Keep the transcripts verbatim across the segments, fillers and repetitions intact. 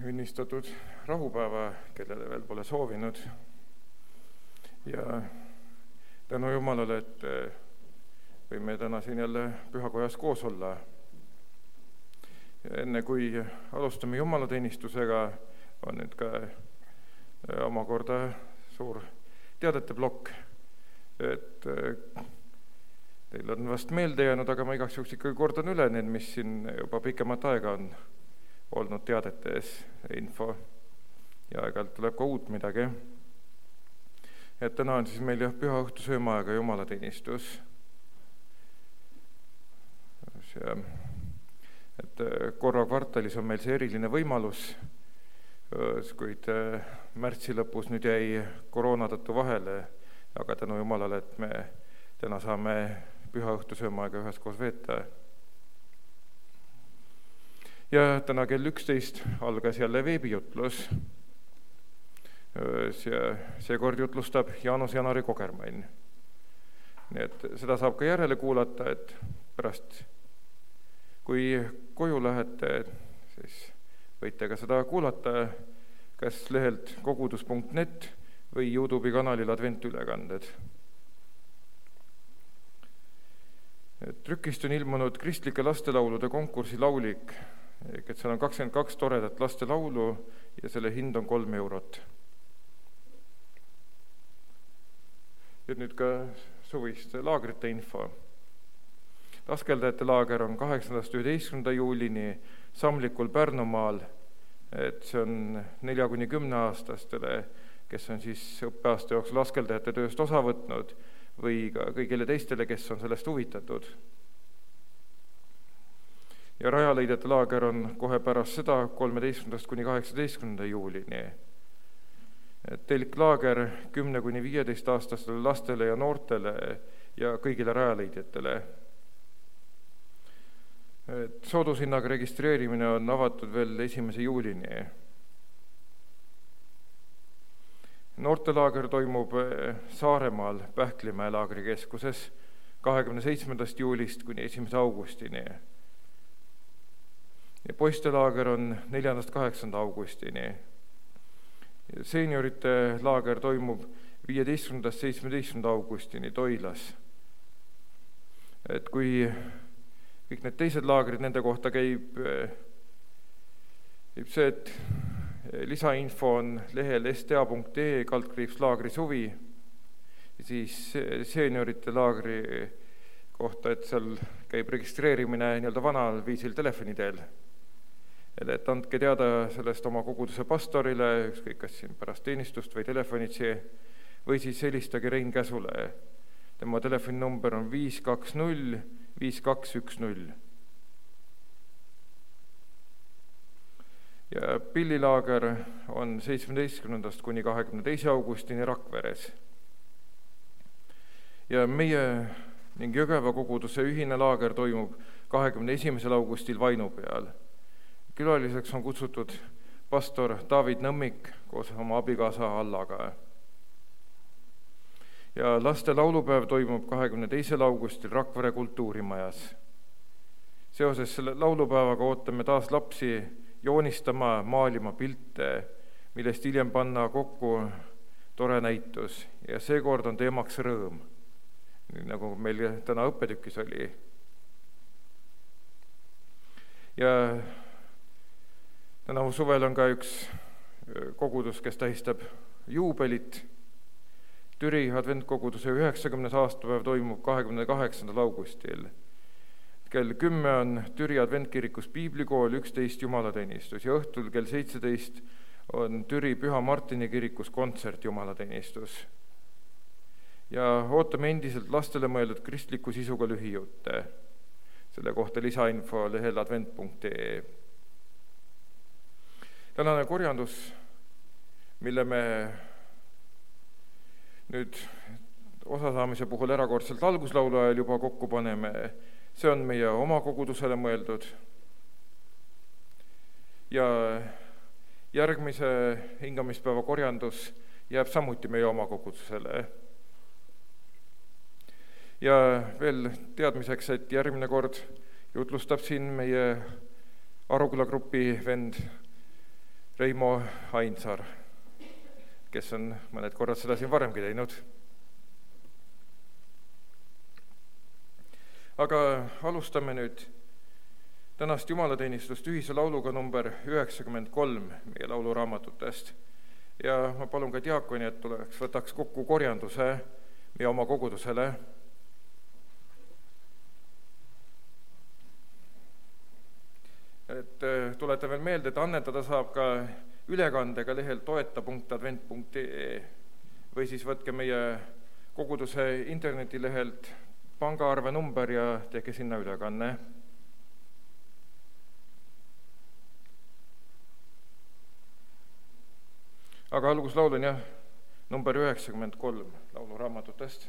ünnistatud rahupäeva, kellele veel pole soovinud. Ja tänu Jumalale, et võime täna siin jälle pühakojas koos olla. Ja enne kui alustame jumalateenistusega, on nüüd ka omakorda suur teadete plokk, et teil on vast meelde jäänud, aga ma igaks juhuks ikkagi kordan üle need, mis siin juba pikemat aega on olnud teadetes info ja aeg-ajalt tuleb ka uut midagi. Et täna on siis meil jah püha õhtusöömaaega jumalateenistus. Et korra kvartalis on meil see eriline võimalus, kuid märtsi lõpus nüüd jäi koroona tõttu vahele, aga tänu Jumalale, et me täna saame püha õhtusöömaaega üheskoos veeta. Ja täna kell üksteist algas jälle veebijutlus. Seekord jutlustab Jaanus Janari Kogermann. Nii et seda saab ka järele kuulata, et pärast, kui koju lähete, siis võite ka seda kuulata kas lehelt kogudus punkt net või YouTube'i kanalil adventülekanded. Trükist on ilmunud kristlike lastelaulude konkursi laulik, et seal on kakskümmend kaks toredat lastelaulu ja selle hind on kolm eurot. Ja nüüd ka suviste laagrite info. Laskeldajate laager on kaheksandast üheteistkümnenda juulini Samlikul Pärnumaal, et see on nelja kuni kümne aastastele, kes on siis õppeaasta jooksul laskeldajate tööst osa võtnud või ka kõigile teistele, kes on sellest huvitatud. Ja rajaleidjate laager on kohe pärast seda kolmeteistkümnendast kuni kaheksateistkümnenda juulini. Telklaager kümne kuni viieteist aastastele lastele ja noortele ja kõigile rajaleidjatele. Soodushinnaga registreerimine on avatud veel esimese juulini. Noortelaager toimub Saaremaal Pähklimäe laagrikeskuses kahekümne seitsmendast juulist kuni esimese augustini. Ja poistelaager on neljandast kaheksanda augustini. Seeniorite laager toimub viieteistkümnendast seitsmeteistkümnenda augustini Toilas. Et kui kõik need teised laagrid, nende kohta käib, käib see, et lisainfo on lehel s t a punkt e kaldkriips laagri suvi, siis seeniorite laagri kohta, et seal käib registreerimine nii-öelda vanal viisil telefoni teel. Et andke teada sellest oma koguduse pastorile, ükskõik kas siin pärast teenistust või telefonitsi, või siis helistage Rein Käsule. Tema telefoninumber on viis kaks null viis kaks üks null. Ja pillilaager on seitsmeteistkümnendast kuni kahekümne teise augustini Rakveres. Ja meie ning Jõgeva koguduse ühine laager toimub kahekümne esimesel augustil Vainu peal. Külaliseks on kutsutud pastor David Nõmmik koos oma abikaasa Allaga. Ja laste laulupäev toimub kahekümne teisel augustil Rakvere kultuurimajas. Seoses selle laulupäevaga ootame taas lapsi joonistama, maalima pilte, millest hiljem panna kokku tore näitus. Ja seekord on teemaks rõõm, nii nagu meil täna õppetükis oli. Ja tänavu suvel on ka üks kogudus, kes tähistab juubelit. Türi adventkoguduse üheksakümnes aastapäev toimub kahekümne kaheksandal augustil. Kell kümme on Türi adventkirikus piiblikool, üksteist jumalateenistus ja õhtul kell seitseteist on Türi Püha Martini kirikus kontsert jumalateenistus. Ja ootame endiselt lastele mõeldud kristliku sisuga lühijutte. Selle kohta lisainfo lehel advent punkt e. Tänane korjandus, mille me nüüd osasaamise puhul erakordselt alguslaulu ajal juba kokku paneme, see on meie oma kogudusele mõeldud. Ja järgmise hingamispäeva korjandus jääb samuti meie oma kogudusele. Ja veel teadmiseks, et järgmine kord jutlustab siin meie Aruküla grupi vend Reimo Ainsaar, kes on mõned korrad seda siin varemgi teinud. Aga alustame nüüd tänast jumalateenistust ühise lauluga number üheksakümmend kolm meie lauluraamatutest. Ja ma palun ka diakoni, et tuleks, võtaks kokku korjanduse meie oma kogudusele. Et tuletan veel meelde, et annetada saab ka ülekandega lehel toeta punkt advent punkt ee või siis võtke meie koguduse internetilehelt pangaarve number ja tehke sinna ülekanne. Aga alguslaul on jah, number üheksakümmend kolm lauluraamatutest.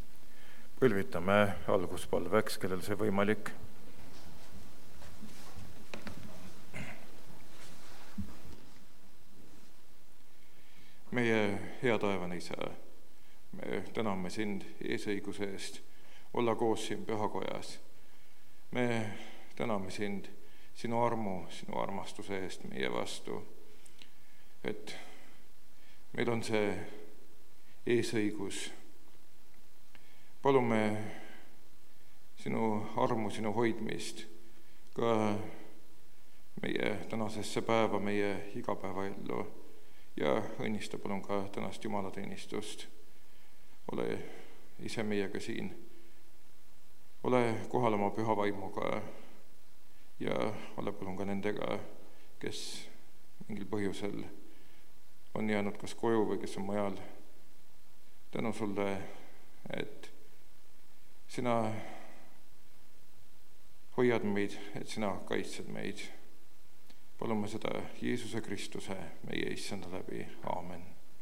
Põlvitame alguspalveks, kellel see võimalik. meie hea taevane Isa, me täname sind eesõiguse eest olla koos siin pühakojas. Me täname sind sinu armu, sinu armastuse eest meie vastu, et meil on see eesõigus. Palume sinu armu, sinu hoidmist ka meie tänasesse päeva, meie igapäevaellu ja õnnista palun ka tänast jumalateenistust. Ole ise meiega siin. Ole kohal oma püha vaimuga ja ole palun ka nendega, kes mingil põhjusel on jäänud kas koju või kes on mujal. Tänu sulle, et sina hoiad meid, et sina kaitsed meid. Palume seda Jeesuse Kristuse, meie issanda läbi. Aamen.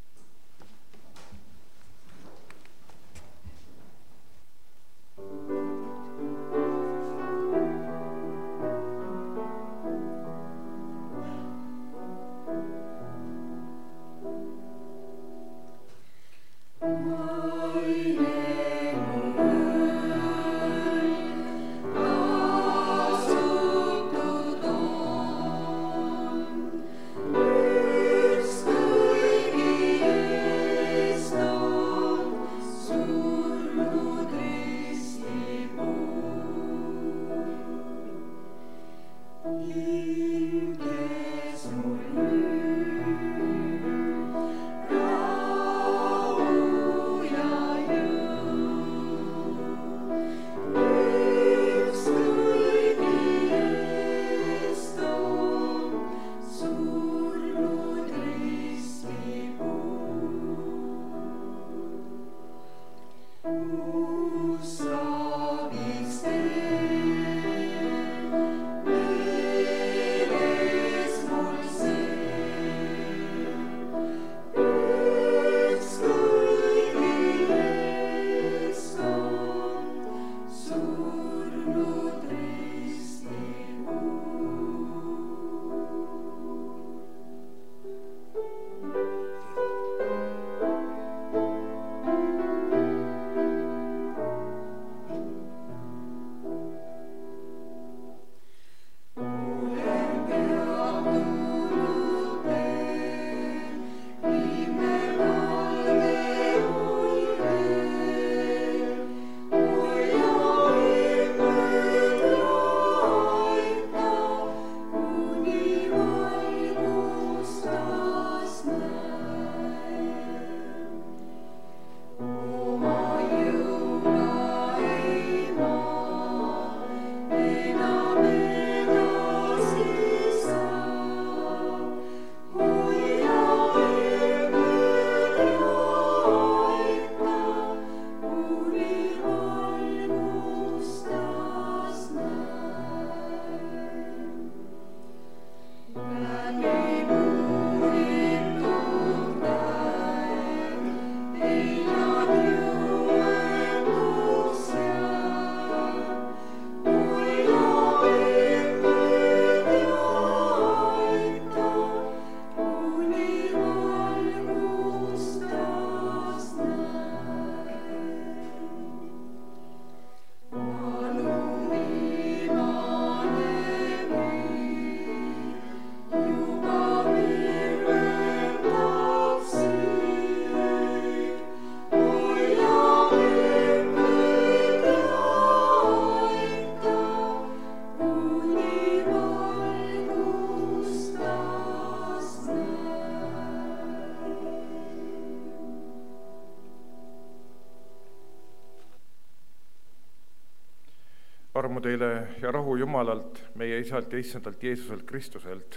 Armu teile ja rahu Jumalalt, meie Isalt ja Issandalt Jeesuselt Kristuselt.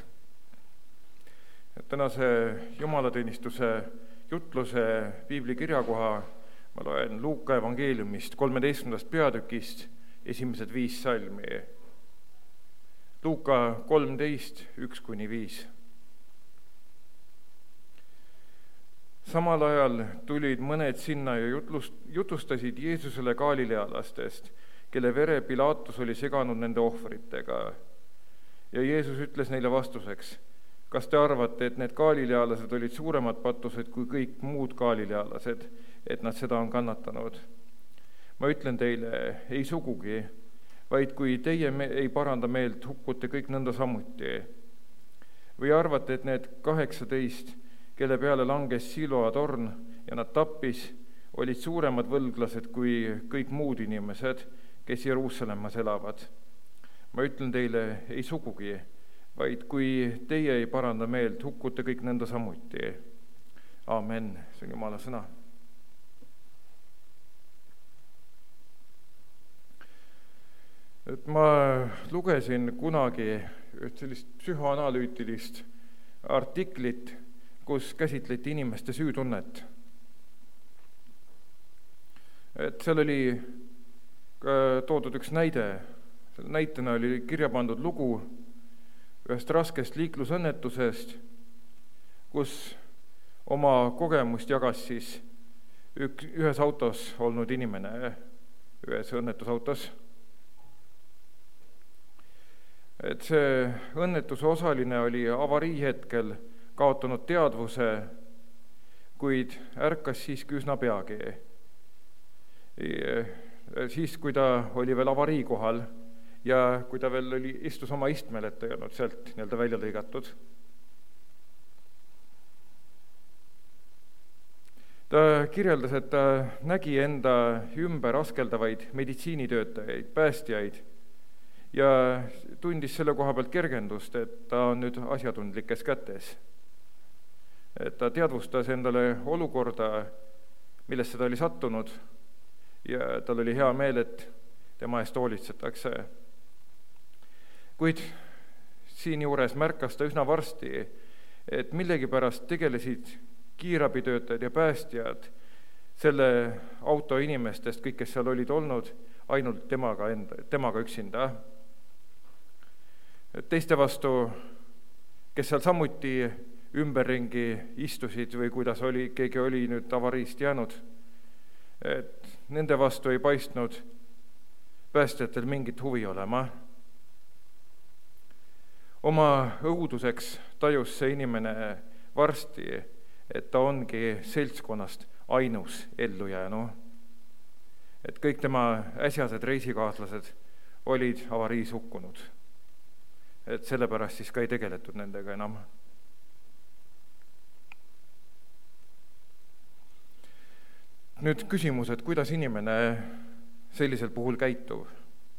Tänase jumalateenistuse jutluse piibli kirjakoha ma loen Luuka evangeeliumist kolmeteistkümnendast peatükist esimesed viis salmi. Luuka kolmteist, üks kuni viis. Samal ajal tulid mõned sinna ja jutlust, jutustasid Jeesusele galilealastest, kelle vere Pilaatus oli seganud nende ohvritega. Ja Jeesus ütles neile vastuseks, kas te arvate, et need galilealased olid suuremad patused kui kõik muud galilealased, et nad seda on kannatanud? Ma ütlen teile, ei sugugi, vaid kui teie me- ei paranda meelt, hukkute kõik nõnda samuti. Või arvate, et need kaheksateist, kelle peale langes Siloa torn ja nad tappis, olid suuremad võlglased kui kõik muud inimesed, kes Jeruusalemmas elavad? Ma ütlen teile, ei sugugi, vaid kui teie ei paranda meelt, hukkute kõik nõnda samuti. Amen, see on Jumala sõna. Et ma lugesin kunagi üht sellist psühhoanalüütilist artiklit, kus käsitleti inimeste süütunnet. Et seal oli toodud üks näide. Selle näitena oli kirja pandud lugu ühest raskest liiklusõnnetusest, kus oma kogemust jagas siis ük, ühes autos olnud inimene, ühes õnnetusautos. Et see õnnetuse osaline oli avarii hetkel kaotanud teadvuse, kuid ärkas siiski üsna peagi. Siis, kui ta oli veel avarii kohal ja kui ta veel oli, istus oma istmel, et ta ei olnud sealt nii-öelda välja lõigatud. Ta kirjeldas, et ta nägi enda ümber askeldavaid meditsiinitöötajaid, päästjaid ja tundis selle koha pealt kergendust, et ta on nüüd asjatundlikes kätes. Et ta teadvustas endale olukorda, millesse ta oli sattunud ja tal oli hea meel, et tema eest hoolitsetakse. Kuid siinjuures märkas ta üsna varsti, et millegipärast tegelesid kiirabitöötajad ja päästjad selle auto inimestest, kõik, kes seal olid olnud, ainult temaga, enda, temaga üksinda. Teiste vastu, kes seal samuti ümberringi istusid või kuidas oli, keegi oli nüüd avariist jäänud, et nende vastu ei paistnud päästjatel mingit huvi olema. Oma õuduseks tajus see inimene varsti, et ta ongi seltskonnast ainus ellujäänu. Et kõik tema äsjased reisikaaslased olid avariis hukkunud. Et sellepärast siis ka ei tegeletud nendega enam. Nüüd küsimus, et kuidas inimene sellisel puhul käitub?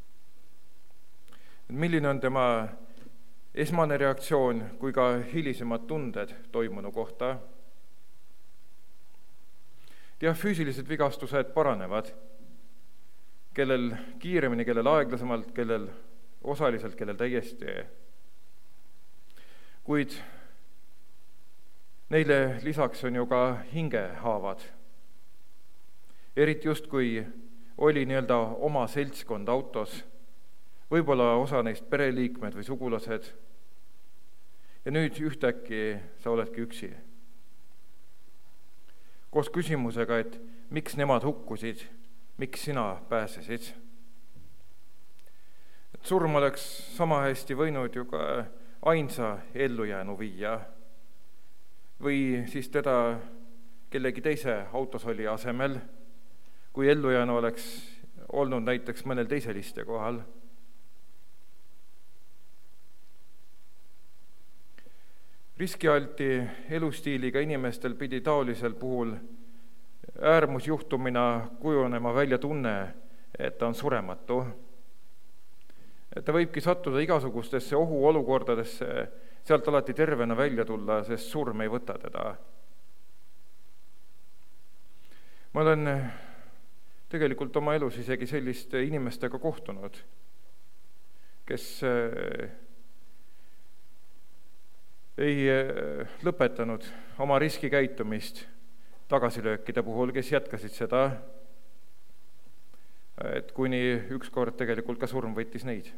Milline on tema esmane reaktsioon kui ka hilisemad tunded toimunu kohta? Jah, füüsilised vigastused paranevad, kellel kiiremini, kellel aeglasemalt, kellel osaliselt, kellel täiesti. Kuid neile lisaks on ju ka hingehaavad. Eriti just, kui oli nii-öelda oma seltskond autos, võib-olla osa neist pereliikmed või sugulased, ja nüüd ühtäkki sa oledki üksi. Koos küsimusega, et miks nemad hukkusid, miks sina pääsesid. Et surm oleks sama hästi võinud ju ka ainsa ellujäänu viia või siis teda kellegi teise autos oli asemel, kui ellujäänu oleks olnud näiteks mõnel teisel iste kohal. Riskialti elustiiliga inimestel pidi taolisel puhul äärmusjuhtumina kujunema välja tunne, et ta on surematu. Et ta võibki sattuda igasugustesse ohuolukordadesse, sealt alati tervena välja tulla, sest surm ei võta teda. Ma olen tegelikult oma elus isegi selliste inimestega kohtunud, kes ei lõpetanud oma riskikäitumist tagasilöökide puhul, kes jätkasid seda, et kuni ükskord tegelikult ka surm võttis neid.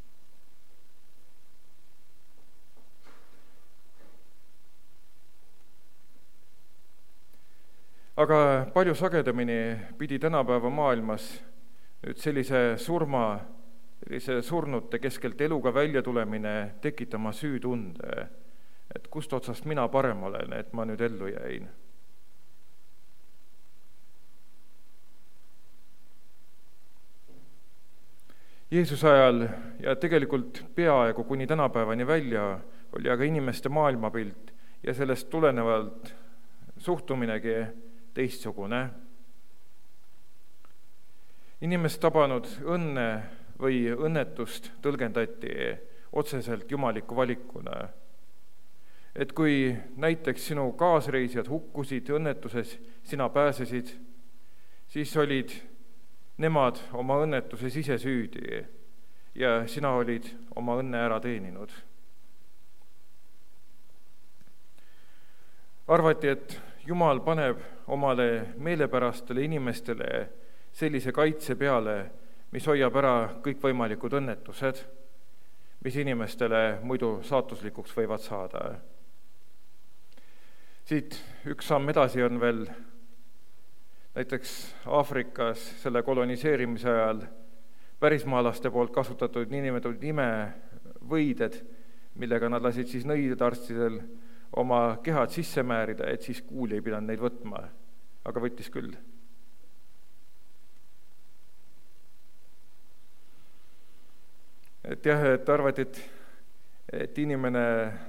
Aga palju sagedamini pidi tänapäeva maailmas nüüd sellise surma, sellise surnute keskelt eluga välja tulemine tekitama süütunde, et kust otsast mina parem olen, et ma nüüd ellu jäin. Jeesuse ajal ja tegelikult peaaegu kuni tänapäevani välja oli aga inimeste maailmapilt ja sellest tulenevalt suhtuminegi teistsugune. Inimest tabanud õnne või õnnetust tõlgendati otseselt jumaliku valikuna. Et kui näiteks sinu kaasreisijad hukkusid õnnetuses, sina pääsesid, siis olid nemad oma õnnetuses ise süüdi ja sina olid oma õnne ära teeninud. Arvati, et Jumal paneb omale meelepärastele inimestele sellise kaitse peale, mis hoiab ära kõikvõimalikud õnnetused, mis inimestele muidu saatuslikuks võivad saada. Siit üks samm edasi on veel näiteks Aafrikas selle koloniseerimise ajal pärismaalaste poolt kasutatud niinimetatud imevõided, millega nad lasid siis nõidarstidel oma kehad sisse määrida, et siis kuul ei pidanud neid võtma, aga võttis küll. Et jah, et arvati, et, et inimene,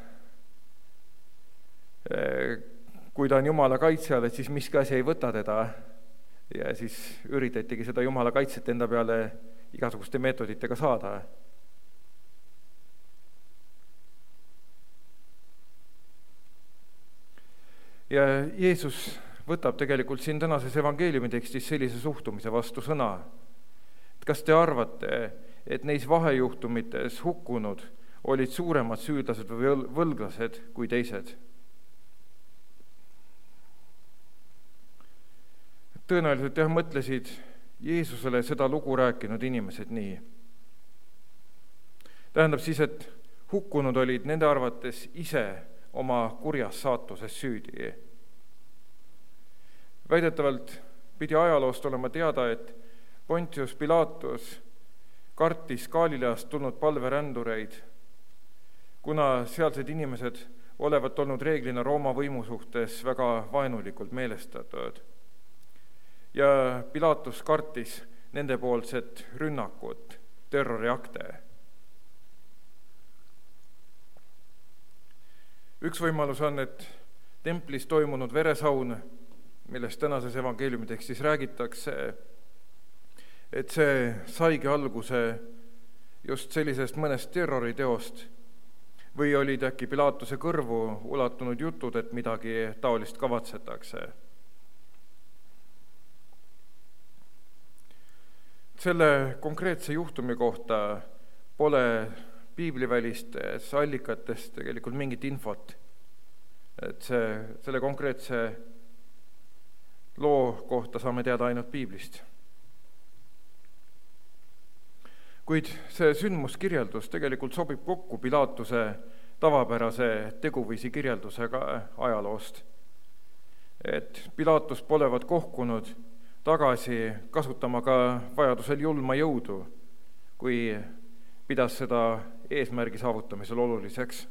kui ta on Jumala kaitse all, et siis miski asi ei võta teda ja siis üritatigi seda Jumala kaitset enda peale igasuguste meetoditega saada. Ja Jeesus võtab tegelikult siin tänases evangeeliumi tekstis sellise suhtumise vastu sõna. Kas te arvate, et neis vahejuhtumites hukkunud olid suuremad süüdlased või võlglased kui teised? Tõenäoliselt jah, mõtlesid Jeesusele seda lugu rääkinud inimesed nii. Tähendab siis, et hukkunud olid nende arvates ise oma kurjas saatuses süüdi. Väidetavalt pidi ajaloost olema teada, et Pontius Pilatus kartis Galileast tulnud palverändureid, kuna sealsed inimesed olevat olnud reeglina Rooma võimu suhtes väga vaenulikult meelestatud. Ja Pilatus kartis nendepoolset rünnakut, terroriakte. Üks võimalus on, et templis toimunud veresaun, millest tänases evangeeliumi tekstis räägitakse, et see saigi alguse just sellisest mõnest terroriteost või olid äkki Pilatuse kõrvu ulatunud jutud, et midagi taolist kavatsetakse. Selle konkreetse juhtumi kohta pole piiblivälistes allikates tegelikult mingit infot, et see, selle konkreetse loo kohta saame teada ainult piiblist. Kuid see sündmuskirjeldus tegelikult sobib kokku Pilatuse tavapärase teguviisi kirjeldusega ajaloost, et Pilatus polevat kohkunud tagasi kasutama ka vajadusel julma jõudu, kui pidas seda eesmärgi saavutamisel oluliseks.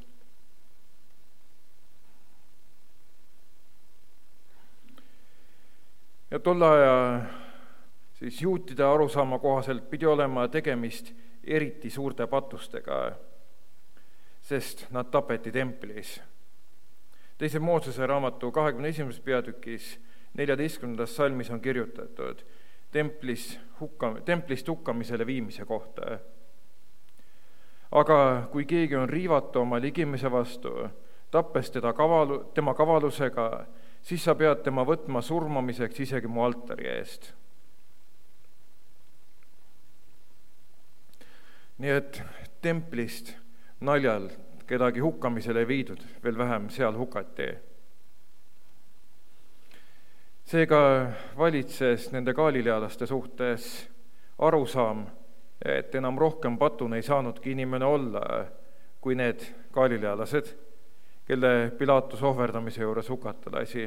Ja tolle aja siis juutide arusaama kohaselt pidi olema tegemist eriti suurte patustega, sest nad tapeti templis. Teise Moosese raamatu kahekümne esimeses peatükis neljateistkümnendas salmis on kirjutatud templis hukka, templist hukkamisele viimise kohta. Aga kui keegi on riivatu oma ligimise vastu, tappes teda kavalu, tema kavalusega, siis sa pead tema võtma surmamiseks isegi mu altari eest. Nii et templist naljal kedagi hukkamisele ei viidud, veel vähem seal hukati. Seega valitses nende galilealaste suhtes arusaam, et enam rohkem patun ei saanudki inimene olla kui need galilealased, kelle Pilatus ohverdamise juures hukata lasi.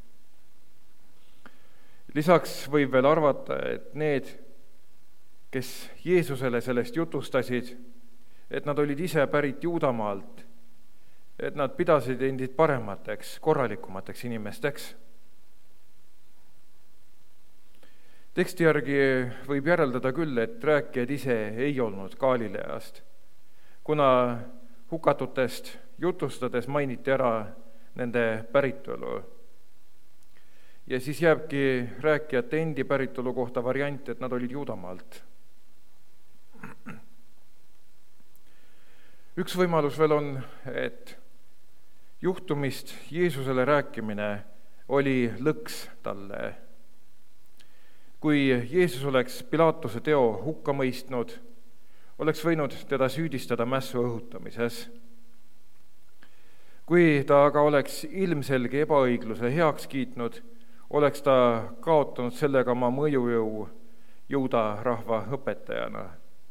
Lisaks võib veel arvata, et need, kes Jeesusele sellest jutustasid, et nad olid ise pärit Juudamaalt, et nad pidasid endid paremateks, korralikumateks inimesteks. Teksti järgi võib järeldada küll, et rääkijad ise ei olnud Galileast, kuna hukatutest jutustades mainiti ära nende päritolu. Ja siis jääbki rääkijate endi päritolu kohta variant, et nad olid Juudamaalt. Üks võimalus veel on, et juhtumist Jeesusele rääkimine oli lõks talle. Kui Jeesus oleks Pilatuse teo hukka mõistnud, oleks võinud teda süüdistada mässu õhutamises. Kui ta aga oleks ilmselge ebaõigluse heaks kiitnud, oleks ta kaotanud sellega oma mõjujõu Juuda rahva õpetajana.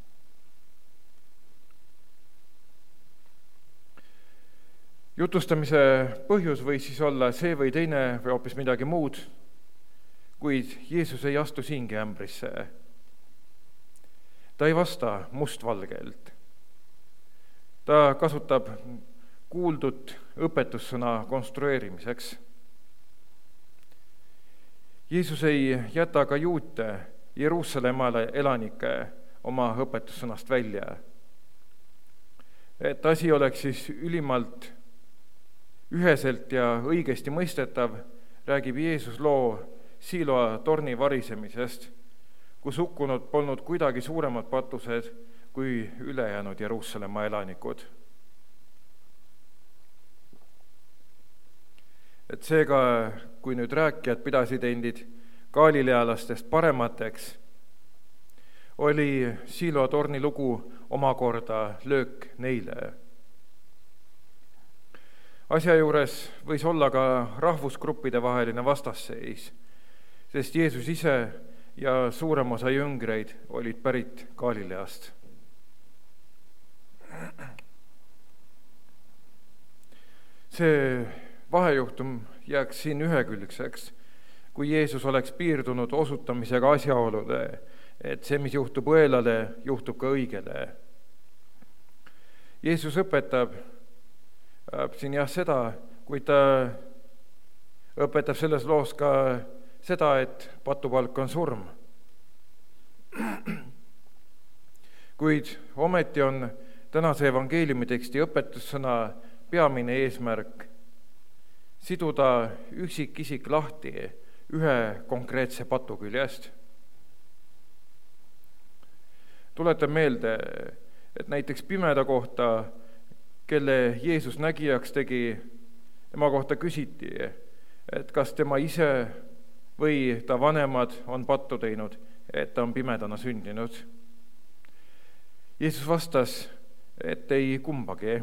Jutustamise põhjus võis siis olla see või teine või hoopis midagi muud, kuid Jeesus ei astu siingi ämbrisse. Ta ei vasta mustvalgelt. Ta kasutab kuuldut õpetussõna konstrueerimiseks. Jeesus ei jäta ka juute Jeruusalemma elanike oma õpetussõnast välja. Et asi oleks siis ülimalt üheselt ja õigesti mõistetav, räägib Jeesus loo Siloa torni varisemisest, kus hukkunud polnud kuidagi suuremad patused kui ülejäänud Jeruusalemma elanikud. Et seega, kui nüüd rääkijad pidasid endid galilealastest paremateks, oli Siloa torni lugu omakorda löök neile. Asja juures võis olla ka rahvusgruppide vaheline vastasseis, sest Jeesus ise ja suurem osa jüngreid olid pärit Galileast. See vahejuhtum jääks siin ühekülgseks, kui Jeesus oleks piirdunud osutamisega asjaolude, et see, mis juhtub õelale, juhtub ka õigele. Jeesus õpetab siin jah seda, kuid ta õpetab selles loos ka seda, et patupalk on surm. Kuid ometi on tänase evangeeliumi teksti õpetussõna peamine eesmärk siduda üksikisik lahti ühe konkreetse patu küljest. Tuletan meelde, et näiteks pimeda kohta, kelle Jeesus nägijaks tegi, tema kohta küsiti, et kas tema ise või ta vanemad on pattu teinud, et ta on pimedana sündinud. Jeesus vastas, et ei kumbagi.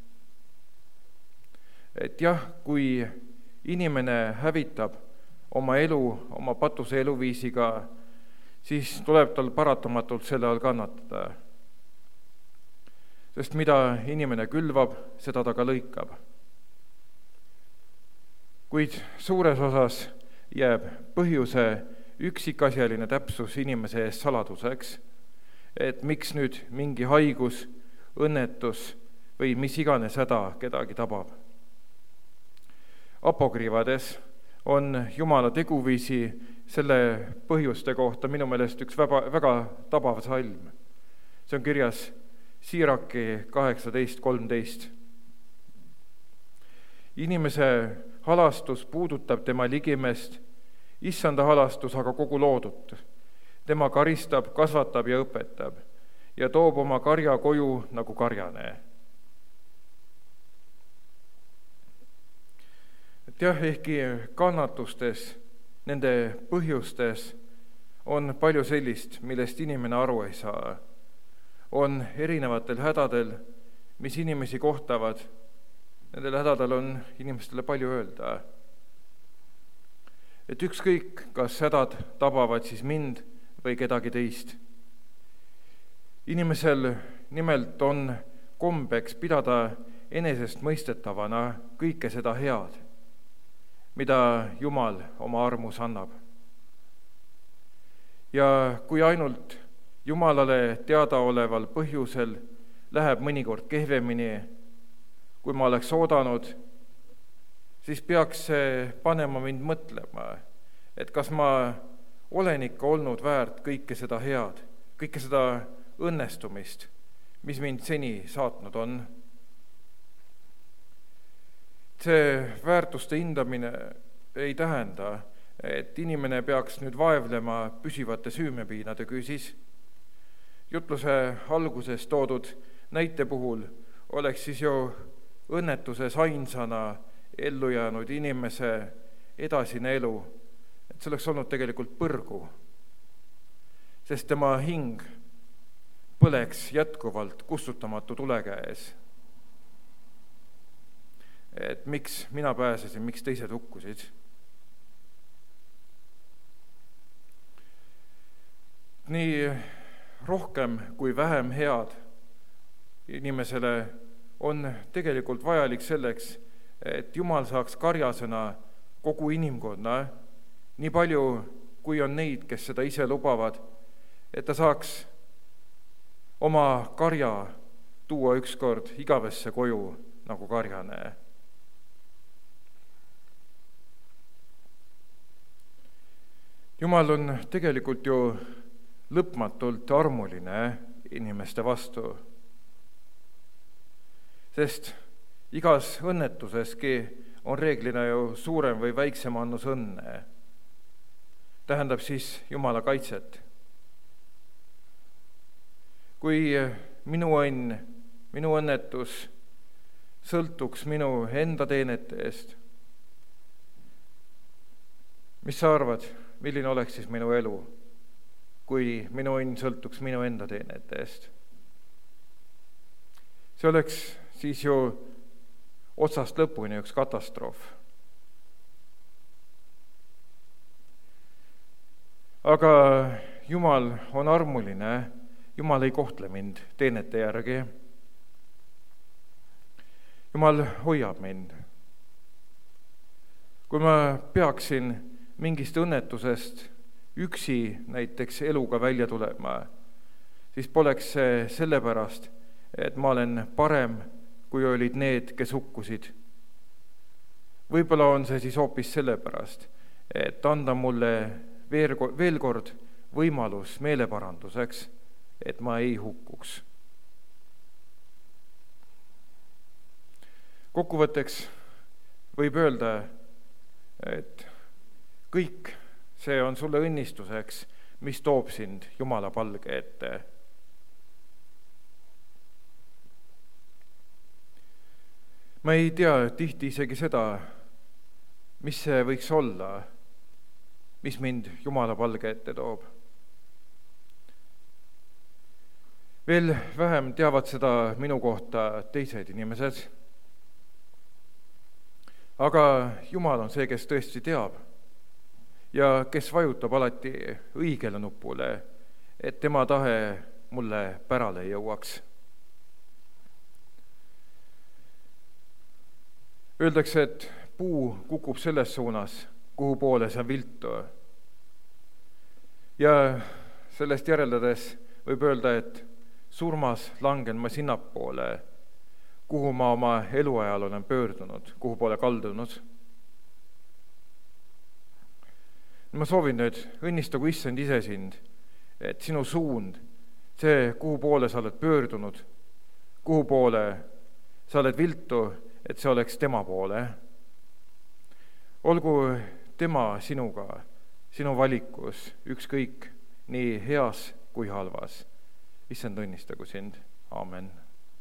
Et jah, kui inimene hävitab oma elu, oma patuse eluviisiga, siis tuleb tal paratamatult selle all kannatada. Sest mida inimene külvab, seda ta ka lõikab. Kuid suures osas jääb põhjuse üksikasjaline täpsus inimese ees saladuseks, et miks nüüd mingi haigus, õnnetus või mis iganes häda kedagi tabab. Apokriivades on Jumala teguviisi selle põhjuste kohta minu meelest üks väga, väga tabav salm. See on kirjas Siiraki kaheksateist kolmteist. Inimese halastus puudutab tema ligimest, issanda halastus aga kogu loodut. Tema karistab, kasvatab ja õpetab ja toob oma karja koju nagu karjane. Et jah, ehkki kannatustes, nende põhjustes on palju sellist, millest inimene aru ei saa. On erinevatel hädadel, mis inimesi kohtavad, nendel hädadel on inimestele palju öelda. Et ükskõik, kas hädad tabavad siis mind või kedagi teist. Inimesel nimelt on kombeks pidada enesest mõistetavana kõike seda head, mida Jumal oma armus annab. Ja kui ainult Jumalale teadaoleval põhjusel läheb mõnikord kehvemini, kui ma oleks oodanud, siis peaks see panema mind mõtlema, et kas ma olen ikka olnud väärt kõike seda head, kõike seda õnnestumist, mis mind seni saatnud on. See väärtuste hindamine ei tähenda, et inimene peaks nüüd vaevlema püsivate süümepiinade küüsis. Jutluse alguses toodud näite puhul oleks siis ju õnnetuses ainsana ellu jäänud inimese edasine elu, et see oleks olnud tegelikult põrgu, sest tema hing põleks jätkuvalt kustutamatu tule käes. Et miks mina pääsesin, miks teised hukkusid. Nii rohkem kui vähem head inimesele on tegelikult vajalik selleks, et Jumal saaks karjasena kogu inimkonna, nii palju kui on neid, kes seda ise lubavad, et ta saaks oma karja tuua ükskord igavesse koju nagu karjane. Jumal on tegelikult ju lõpmatult armuline inimeste vastu, sest igas õnnetuseski on reeglina ju suurem või väiksem annus õnne. Tähendab siis Jumala kaitset. Kui minu õnn, minu õnnetus sõltuks minu enda teenete eest, mis sa arvad, milline oleks siis minu elu, kui minu õnn sõltuks minu enda teenete eest? See oleks siis ju otsast lõpuni üks katastroof. Aga Jumal on armuline, Jumal ei kohtle mind teenete järgi. Jumal hoiab mind. Kui ma peaksin mingist õnnetusest üksi näiteks eluga välja tulema, siis poleks see sellepärast, et ma olen parem, kui olid need, kes hukkusid. Võib-olla on see siis hoopis sellepärast, et anda mulle veel kord võimalus meeleparanduseks, et ma ei hukkuks. Kokkuvõtteks võib öelda, et kõik see on sulle õnnistuseks, mis toob sind Jumala palge ette. Ma ei tea tihti isegi seda, mis see võiks olla, mis mind Jumala palge ette toob. Veel vähem teavad seda minu kohta teised inimesed, aga Jumal on see, kes tõesti teab ja kes vajutab alati õigele nupule, et tema tahe mulle pärale jõuaks. Öeldakse, et puu kukub selles suunas, kuhu poole see on viltu. Ja sellest järeldades võib öelda, et surmas langen ma sinnapoole, kuhu ma oma eluajal olen pöördunud, kuhu poole kaldunud. Ma soovin nüüd, õnnistagu issand ise sind, et sinu suund, see, kuhu poole sa oled pöördunud, kuhu poole sa oled viltu, et see oleks tema poole. Olgu tema sinuga, sinu valikus, ükskõik nii heas kui halvas. Issand õnnistagu sind. Aamen.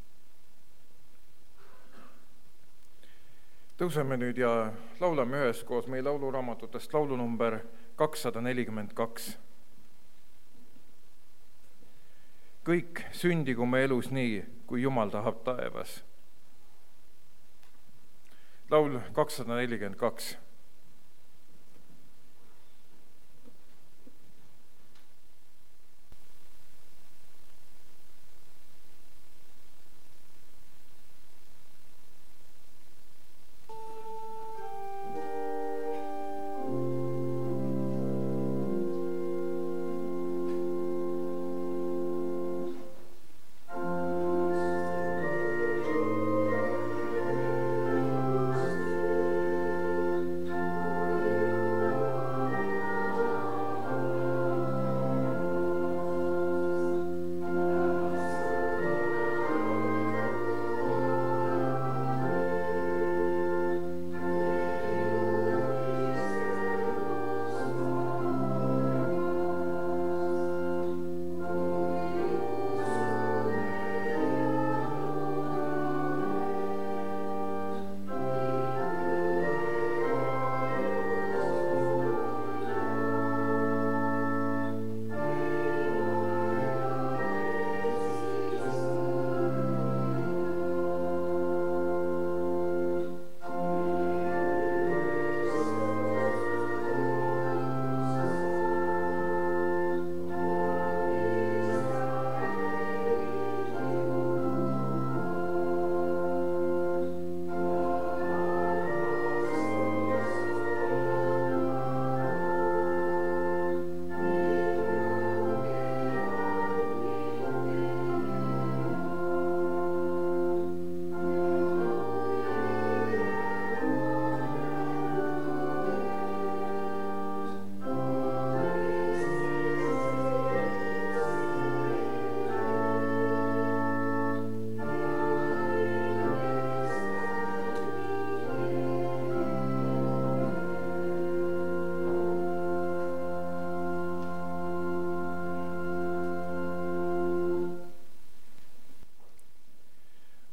Tõuseme nüüd ja laulame üheskoos meie lauluraamatutest laulunumber kakssada nelikümmend kaks. Kõik sündigu me elus nii, kui Jumal tahab taevas. Laul kakssada nelikümmend kaks.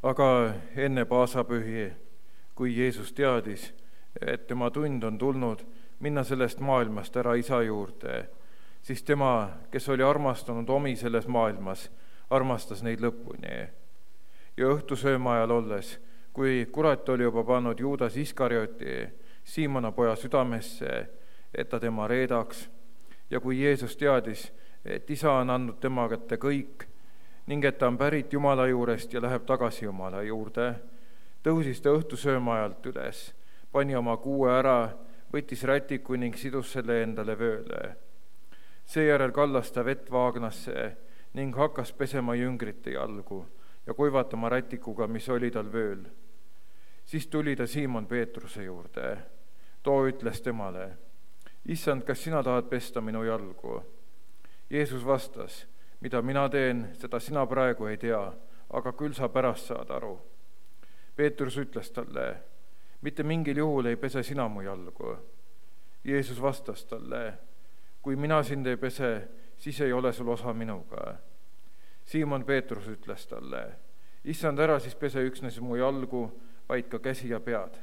Aga enne paasapühi, kui Jeesus teadis, et tema tund on tulnud minna sellest maailmast ära isa juurde, siis tema, kes oli armastanud omi selles maailmas, armastas neid lõpuni. Ja õhtusööma ajal olles, kui kurat oli juba pannud Juudas Iskarioti, Siimona poja südamesse, et ta tema reedaks, ja kui Jeesus teadis, et isa on andnud tema kätte kõik ning et ta on pärit Jumala juurest ja läheb tagasi Jumala juurde, tõusis ta õhtusööma ajalt üles, pani oma kuue ära, võttis rätiku ning sidus selle endale vööle. Seejärel kallas ta vett vaagnasse ning hakkas pesema jüngrite jalgu ja kuivatama rätikuga, mis oli tal vööl. Siis tuli ta Siimon Peetruse juurde. Too ütles temale: Issand, kas sina tahad pesta minu jalgu? Jeesus vastas: mida mina teen, seda sina praegu ei tea, aga küll sa pärast saad aru. Peetrus ütles talle: mitte mingil juhul ei pese sina mu jalgu. Jeesus vastas talle: kui mina sind ei pese, siis ei ole sul osa minuga. Siimon Peetrus ütles talle: Issand, ära siis pese üksnes mu jalgu, vaid ka käsi ja pead.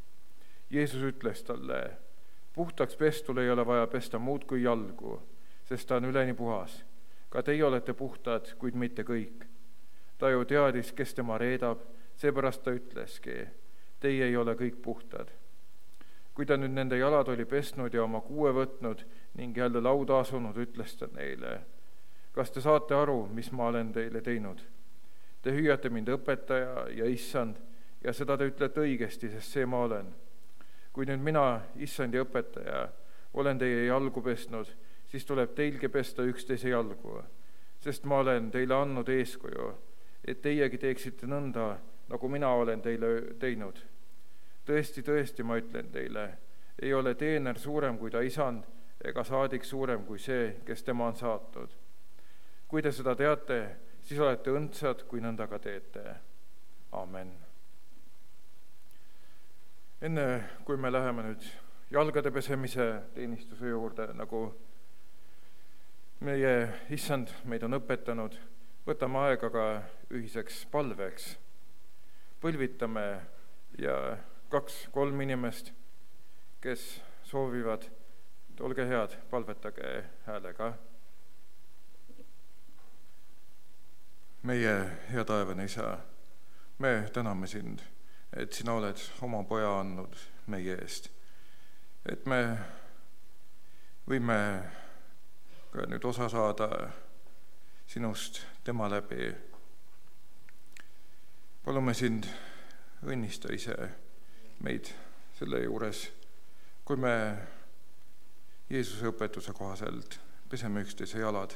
Jeesus ütles talle: puhtaks pestul ei ole vaja pesta muud kui jalgu, sest ta on üleni puhas. Ka teie olete puhtad, kuid mitte kõik. Ta ju teadis, kes tema reedab, seepärast ta ütleski: teie ei ole kõik puhtad. Kui ta nüüd nende jalad oli pesnud ja oma kuue võtnud ning jälle lauda asunud, ütles ta neile: kas te saate aru, mis ma olen teile teinud? Te hüüate mind õpetaja ja issand, ja seda te ütlete õigesti, sest see ma olen. Kui nüüd mina, issand ja õpetaja, olen teie jalgu pesnud, siis tuleb teilgi pesta üksteise jalgu, sest ma olen teile andnud eeskuju, et teiegi teeksite nõnda, nagu mina olen teile teinud. Tõesti, tõesti, ma ütlen teile, ei ole teener suurem kui ta isand ega saadik suurem kui see, kes tema on saatnud. Kui te seda teate, siis olete õndsad, kui nõnda ka teete. Amen. Enne, kui me läheme nüüd jalgade pesemise teenistuse juurde, nagu meie issand meid on õpetanud, võtame aega ka ühiseks palveks. Põlvitame ja kaks-kolm inimest, kes soovivad, olge head, palvetage häälega. Meie hea taevane isa, me täname sind, et sina oled oma poja andnud meie eest, et me võime ka nüüd osa saada sinust tema läbi. Palume sind, õnnista ise meid selle juures, kui me Jeesuse õpetuse kohaselt peseme üksteise jalad.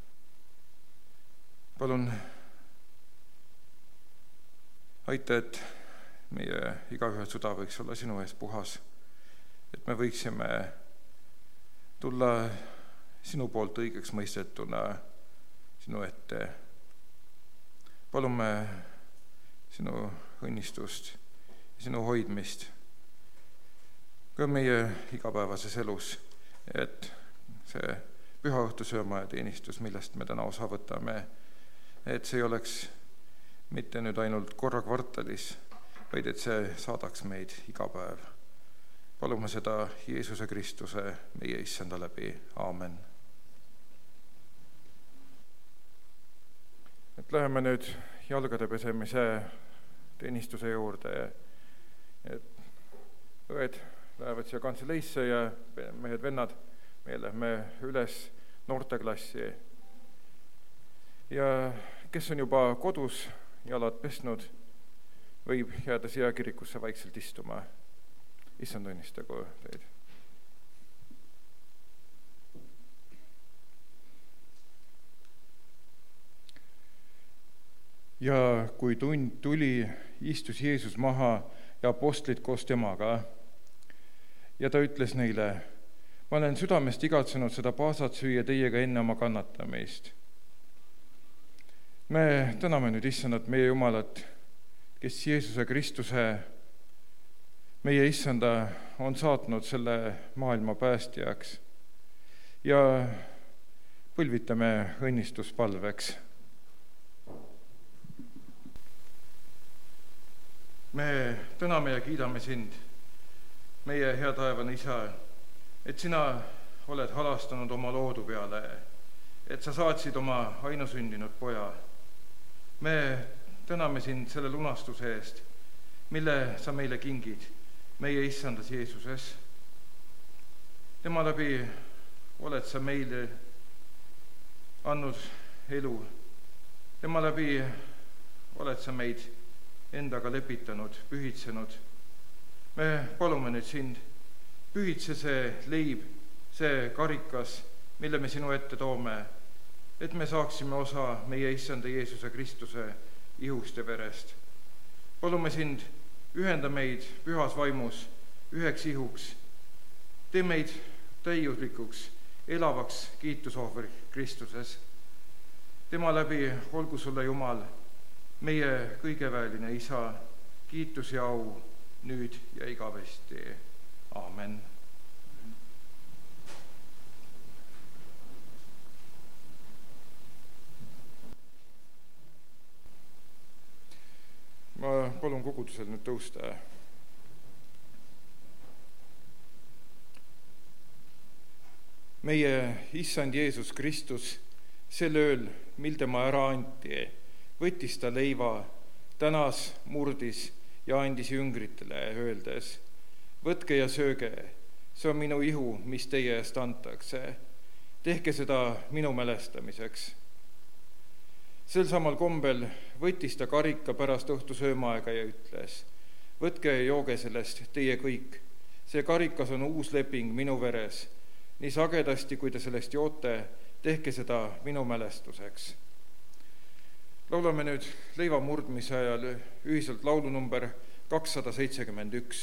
Palun aita, et meie igaühe süda võiks olla sinu ees puhas, et me võiksime tulla sinu poolt õigeks mõistetuna sinu ette. Palume sinu õnnistust ja sinu hoidmist ka meie igapäevases elus, et see püha õhtusööma ja teenistus, millest me täna osa võtame, et see ei oleks mitte nüüd ainult korra kvartalis, vaid et see saadaks meid iga päev. Palume seda Jeesuse Kristuse, meie issanda läbi. Aamen. Et läheme nüüd jalgade pesemise teenistuse juurde. Et õed lähevad siia kantseleisse ja mehed-vennad, me lähme üles noorteklassi. Ja kes on juba kodus jalad pesnud, võib jääda siia kirikusse vaikselt istuma. Issand õnnistagu teid. Ja kui tund tuli, istus Jeesus maha ja apostlid koos temaga. Ja ta ütles neile: ma olen südamest igatsenud seda paasat süüa teiega enne oma kannatamist. Me täname nüüd issandat meie Jumalat, kes Jeesuse Kristuse, meie issanda, on saatnud selle maailma päästjaks ja põlvitame õnnistuspalveks. me täname ja kiidame sind, meie hea taevane Isa, et sina oled halastanud oma loodu peale, et sa saatsid oma ainusündinud poja. Me täname sind selle lunastuse eest, mille sa meile kingid, meie issandas Jeesuses. Tema läbi oled sa meile andnud elu. Tema läbi oled sa meid endaga lepitanud, pühitsenud. Me palume nüüd sind, pühitse see leib, see karikas, mille me sinu ette toome, et me saaksime osa meie issanda Jeesuse Kristuse ihust ja verest. Palume sind, ühenda meid pühas vaimus üheks ihuks. Tee meid täiuslikuks, elavaks kiitusohver Kristuses. Tema läbi olgu sulle, Jumal, meie kõigeväeline Isa, kiitus ja au nüüd ja igavesti. Aamen. Ma palun kogudusel nüüd tõusta. Meie issand Jeesus Kristus sel ööl, mil tema ära anti, võttis ta leiva, tänas, murdis ja andis jüngritele, öeldes: võtke ja sööge, see on minu ihu, mis teie eest antakse. Tehke seda minu mälestamiseks. Sel samal kombel võttis ta karika pärast õhtusöömaaega ja ütles: võtke ja jooge sellest teie kõik. See karikas on uus leping minu veres. Nii sagedasti, kui te sellest joote, tehke seda minu mälestuseks. Laulame nüüd leiva murdmise ajal ühiselt laulu number kakssada seitsekümmend üks.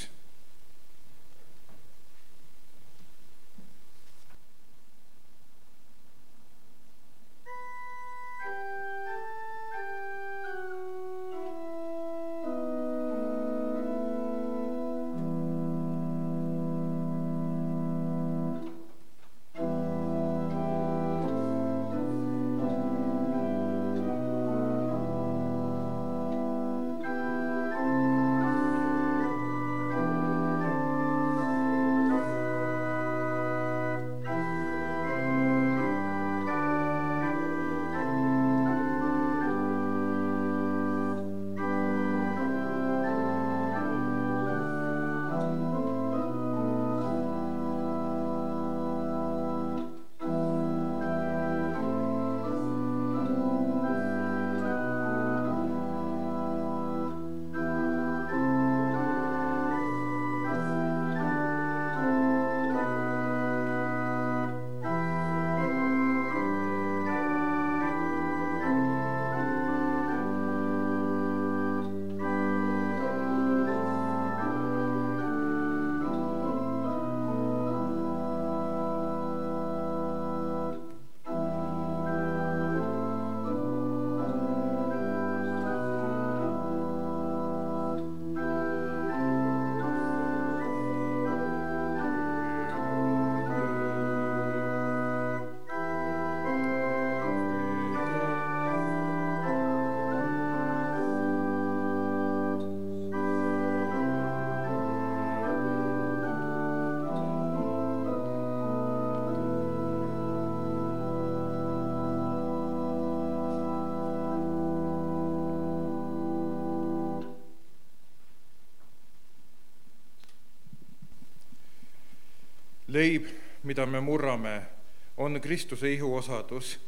Leib, mida me murrame, on Kristuse ihu osadus.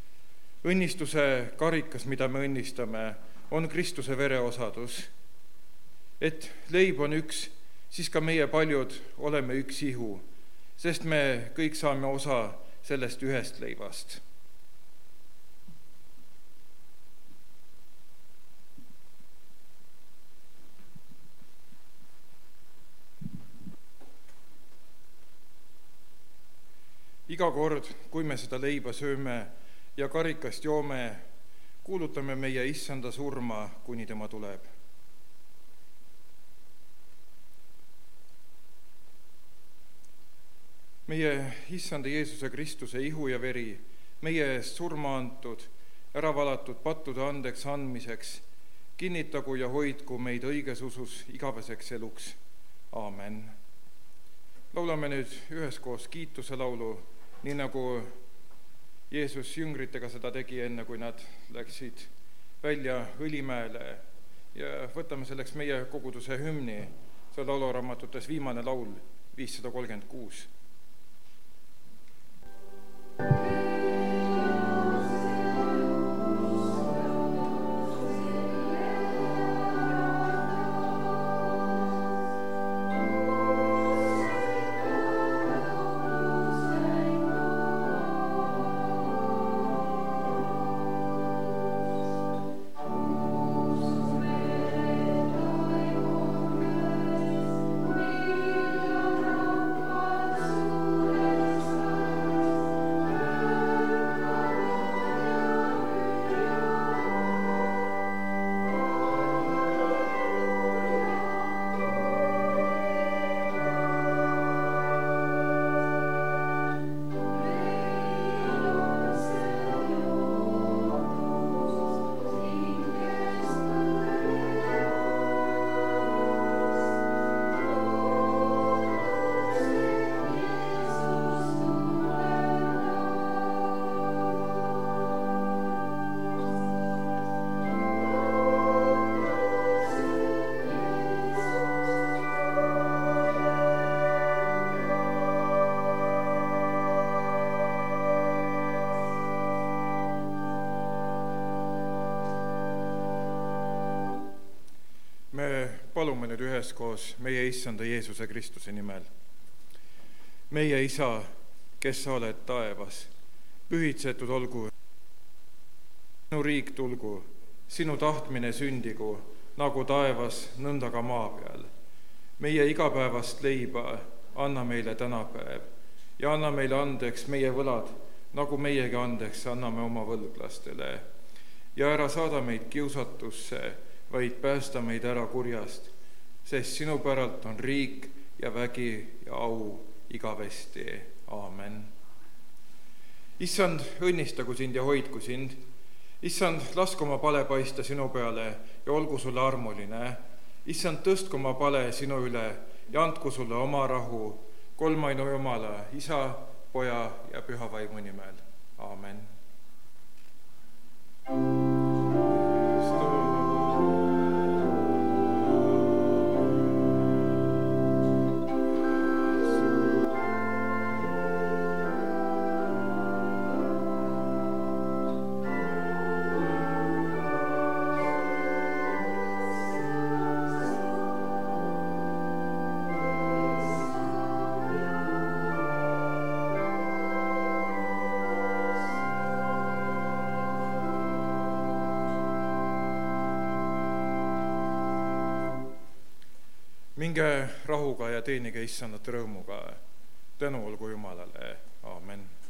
Õnnistuse karikas, mida me õnnistame, on Kristuse vere osadus. Et leib on üks, siis ka meie paljud oleme üks ihu, sest me kõik saame osa sellest ühest leivast. Iga kord, kui me seda leiba sööme ja karikast joome, kuulutame meie issanda surma, kuni tema tuleb. Meie issanda Jeesuse Kristuse ihu ja veri, meie eest surma antud, ära valatud pattude andeks andmiseks, kinnitagu ja hoidku meid õiges usus igaveseks eluks. Aamen. Laulame nüüd üheskoos kiituse laulu, nii nagu Jeesus jüngritega seda tegi enne, kui nad läksid välja Õlimäele, ja võtame selleks meie koguduse hümni. See on lauluraamatutes viimane laul viissada kolmkümmend kuus. Me palume nüüd üheskoos meie Issanda Jeesuse Kristuse nimel. Meie Isa, kes sa oled taevas, pühitsetud olgu. Sinu riik tulgu, sinu tahtmine sündigu, nagu taevas, nõnda ka maa peal. Meie igapäevast leiba anna meile tänapäev ja anna meile andeks meie võlad, nagu meiegi andeks anname oma võlglastele. Ja ära saada meid kiusatusse, vaid päästa meid ära kurjast, sest sinu päralt on riik ja vägi ja au igavesti. Aamen. Issand, õnnistagu sind ja hoidku sind. Issand, lasku oma pale paista sinu peale ja olgu sulle armuline. Issand, tõstku oma pale sinu üle ja andku sulle oma rahu, kolmainu Jumala, Isa, Poja ja Püha Vaimu nimel. Aamen. Minge rahuga ja teenige Issandat rõõmuga. Tänu olgu Jumalale. Aamen.